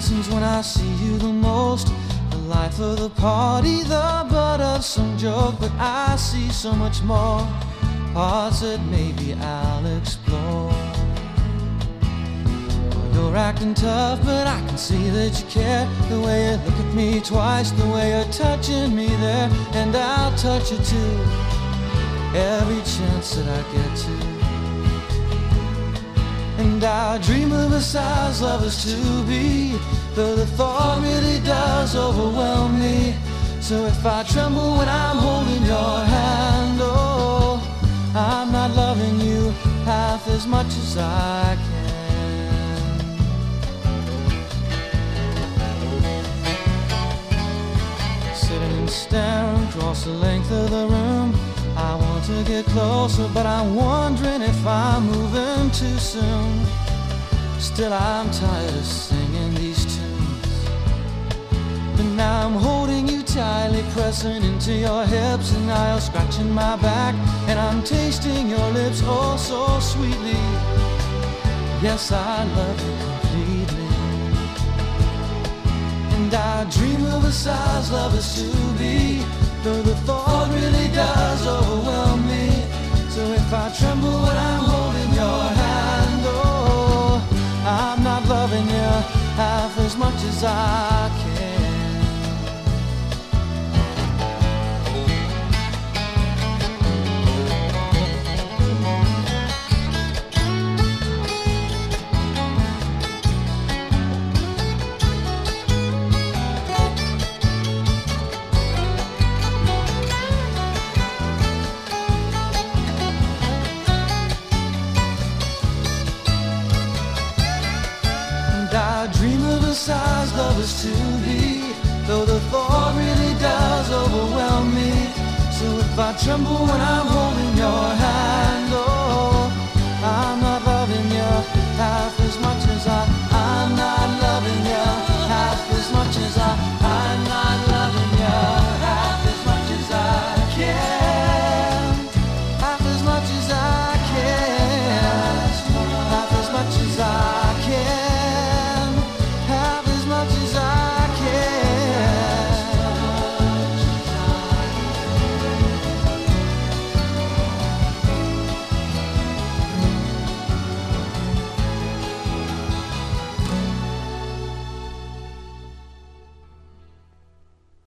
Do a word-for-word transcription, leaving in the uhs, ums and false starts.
seems when I see you the most. The life of the party, the butt of some joke, but I see so much more, parts that maybe I'll explore. You're acting tough, but I can see that you care. The way you look at me twice, the way you're touching me there, and I'll touch you too, every chance that I get to. And I dream of a size lovers to be, though the thought really does overwhelm me. So if I tremble when I'm holding your hand, oh, I'm not loving you half as much as I can. Sitting and staring across the length of the room, I want to get closer, but I'm wondering if I'm moving too soon. Still I'm tired of singing these tunes, but now I'm holding you tightly, pressing into your hips, and now you're scratching my back, and I'm tasting your lips oh so sweetly. Yes, I love you completely. And I dream of a size lovers to be, though the thought really does overwhelm me. So if I tremble when I'm holding your hand, oh, I'm not loving you half as much as I can. I dream of a size lovers to be, though the thought really does overwhelm me. So if I tremble when I'm holding your hand,